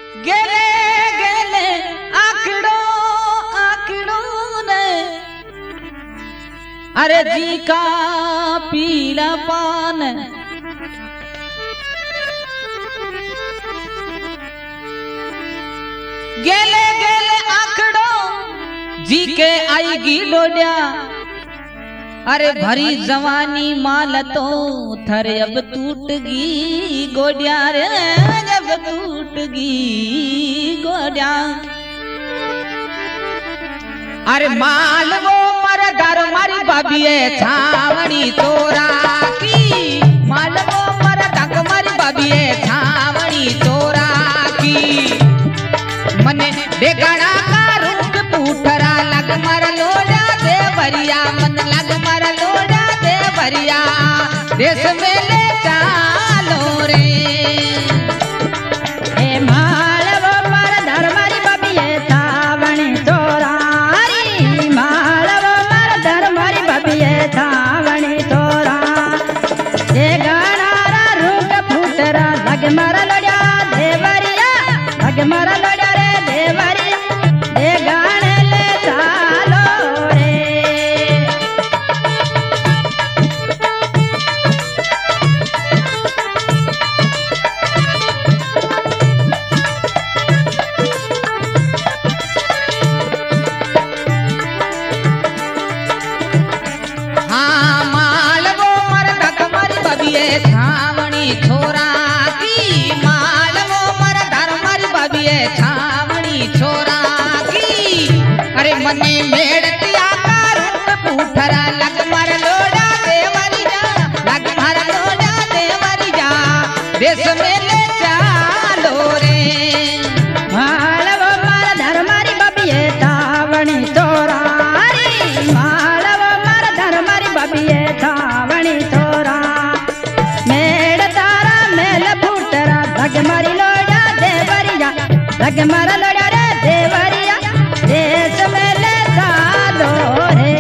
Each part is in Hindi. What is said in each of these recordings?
गेले गेले आकड़ो आकड़ो ने अरे जी का पीला पान गेले गेले आकड़ो जी के आएगी डोडिया अरे भरी जवानी माल तो थरे अब टूटगी गोडिया रे जब टूटगी गोडिया अरे माल वो मर दर मारी बाबिए छावनी तोरा की माल वो मर दक मारी बाबिए छावनी तोरा की मने बेगड़ा का रुक पूठरा लग मर लोड़ा देवरिया मन लग मर लोड़ा देवरिया देश में ले चालो रे ए मालवो मर धर्मारी बबिए छावनी तोरारी मालवो मर धर्मारी बबिए छावनी तोरा ए गणारा रुक फूटरा लग मर लोड़ा देवरिया लग मर लोड़ा रे देवरिया ए गाने ले चालो रे हाँ मालवो मर दक मर बबिए छावनी छोरा की मालवो मर धर मर बबिए छावनी छोरा की अरे मने मेड़तिया का रुक पूठरा लग मर लोड़ा देवरिया लग मर लोड़ा देवरिया देश में ले चालो रे मालवो मर धर्मारी बबिए छावनी तोरारी मालवो मर धर्मारी बबिए छावनी तोरा मेड़ तारा मेल फूटरा लग मरी लोड़ा देवरिया लग मर लोड़ा रे देवरिया देश में ले चालो रे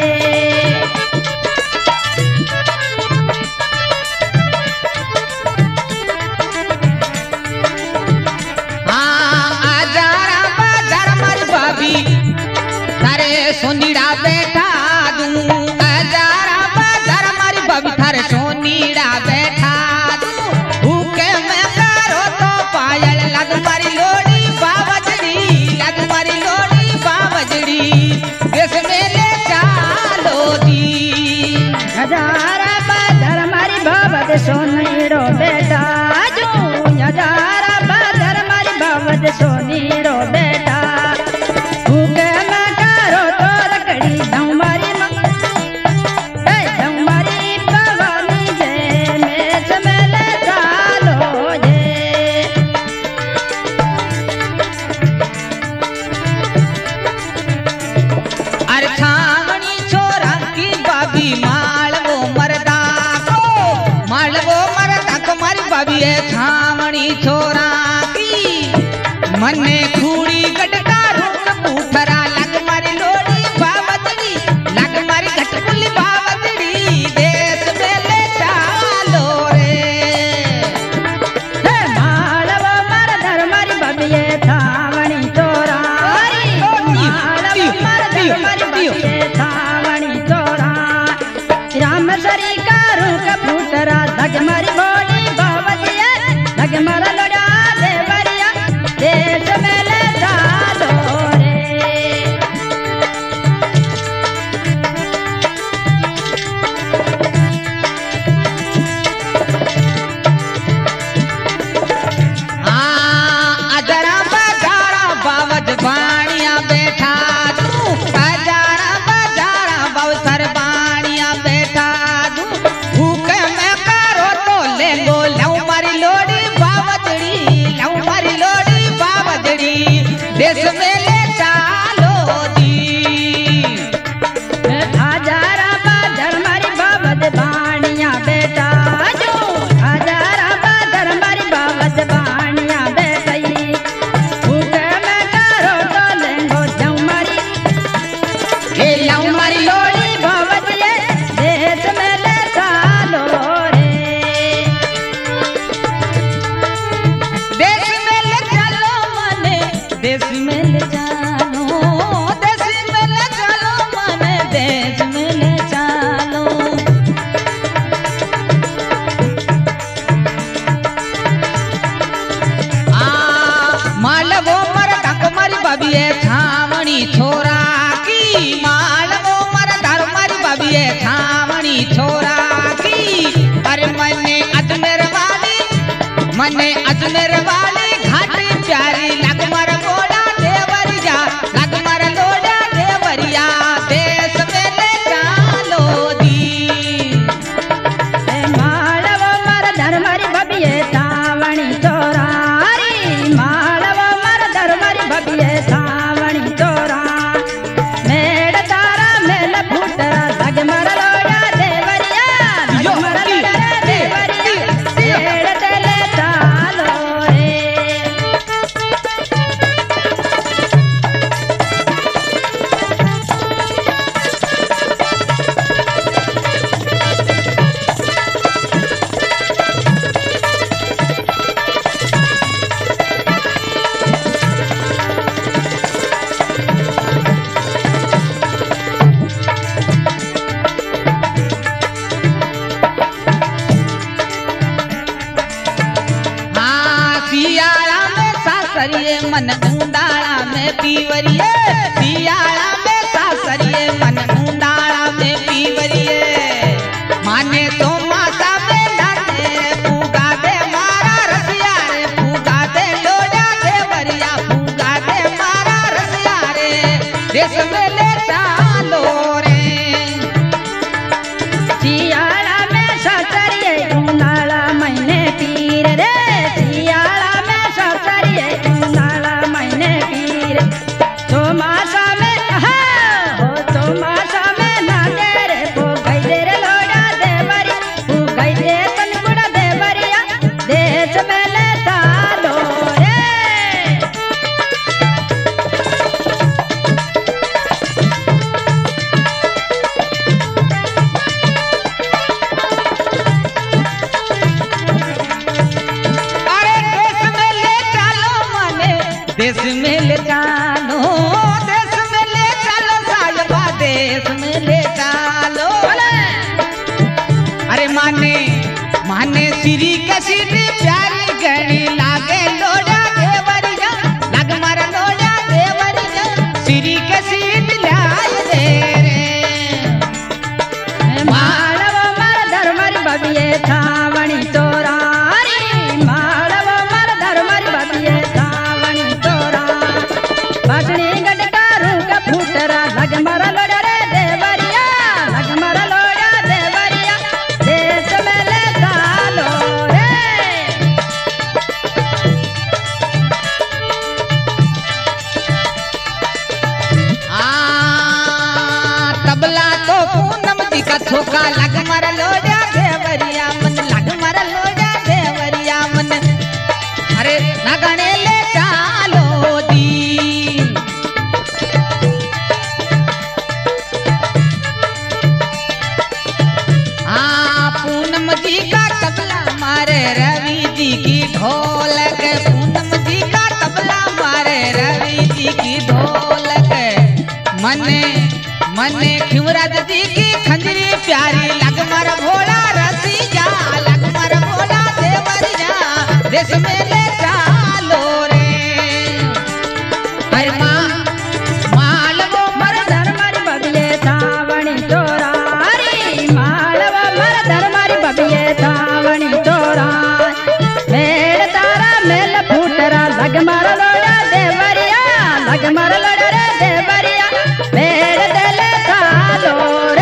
हाँ आजारा बाजार मर बाबी थारे सोनीड़ा बैठा दूं आजारा बाजार मर बाबी थारे सोनीड़ा बैठा दूं भूखे में करो तो पायल लग मारी लोड़ी बावजड़ी लग मारी लोड़ी बावजड़ी देश में ले चालो दी हजारा बादर मारी बाबत सोनीरो बेटा जो हजारा बादर मारी बाबत सोनीरो बेटा भूखे में करो तो रकड़ी दऊ मारी दऊ मारी भवानी जे मेच में ले चालो जे अरे छावनी छोरा की बाबी मालवो मरदा को मारी बाबी है छावनी छोरा की मने खूड़ी गटका रुक पूठरा लग मारी लोड़ी बावजड़ी लग मारी घटकुल बावजड़ी देश में ले चालो रे हे मालवो मर धर्मारी बबिए छावनी तोरारी मालवो मर धर्मारी बबिए छावनी तोरा राम सरी का रुक फूटरा लग मारी बोली बावजिया लग मर लोड़ा देवरिया देश में ले चालो रे मने अजमेर वाली घाटी प्यारी लग मर गोड़ा देवरिया लग मर लोड़ा देवरिया देश में ले चालो दी मालव मर धर्मरी भबिये सावणी चोरारी मालव मर धर्मरी भबिये सावणी चोरा मेड़ तारा मेल फूटरा लग मर लोड़ा देवरिया लग मर लोड़ा देवरिया मेड़ तेले चालो रे हाँ सियाड़ा में सासरिये मन ऊंडाड़ा में पीवरिये सियाड़ा में सासरिये मन ऊंडाड़ा में पीवरिये माने तो माता में नाचे पूगा दे मारा रसिया रे पूगा दे लोड़ा देवरिया पूगा दे मारा रसिया रे देश में ले चालो रे सियाड़ा में ससरिये उनाला महीने पीर रे सियाड़ा में ससरिये उनाला महीने पीर चौमासा में हो चौमासा में नाचे रे वो गई दे रे लोड़ा देवरी वो गई दे तनगुड़ा देवरिया देश में ले तालो रे अरे देश में ले चालो मने देश में ले चालो देश में ले चालो साहिबा देश में ले चालो अरे माने माने श्री के सीधी प्यारी गणी लागे लोड़ा देवरिया लग मारा लोड़ा देवरिया श्री के सीधी लाई दे रे मालव मर धर्मरी भबिये सावणी चोरारी मालव मर धर्मरी भबिये सावणी चोरा बसणी गटकारू का फूटरा लग मर लोड़ा रे देवरिया लग मर लोड़ा देवरिया देश में ले चालो रे तबला तो पूनम जी का छोका लग मर लोड़ा देवरिया मन लग मर लोड़ा देवरिया मन अरे नगने ले चालो दी पूनम जी का तबला मारे रवि जी की ढोलक पूनम जी का तबला मारे रवि जी की ढोलक मने मने खिमराज जी की खंजरी प्यारी लग मर भोला रसिया लग मर भोला देवरिया देश में ले चालो रे अरे मालवो मर धर्मरी भबिये सावणी चोरारी मालव मर धर्मरी भबिये सावणी चोरा मेड़ तारा मेल फूटरा लग मर लोड़ा देवरिया लग मर लोड़ा रे देवरिया मेड़ देले चालो रे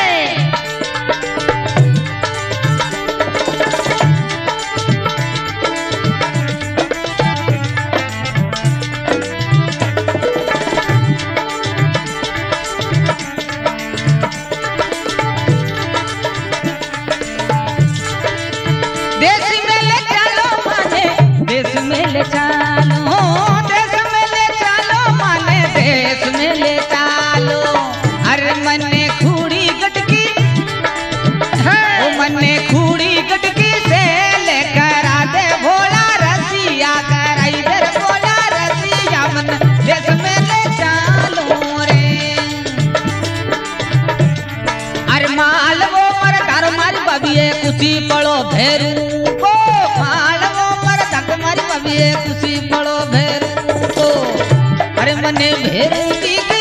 देश में ले चालो माने देश में ले चालो देश में ले चालो माने देश में ले चालो अरे मने खूड़ी गटकी ओ मने खूड़ी गटकी से लेकर आदे भोला रसिया कर इधर भोला रसिया मन देश में ले चालो रे अरे मालवो मर घर मारी बबिए कुछ पड़ो भेरू को मालवो मर धक मारी बबिए कुछ पड़ो भेरू को अरे मने भेरू की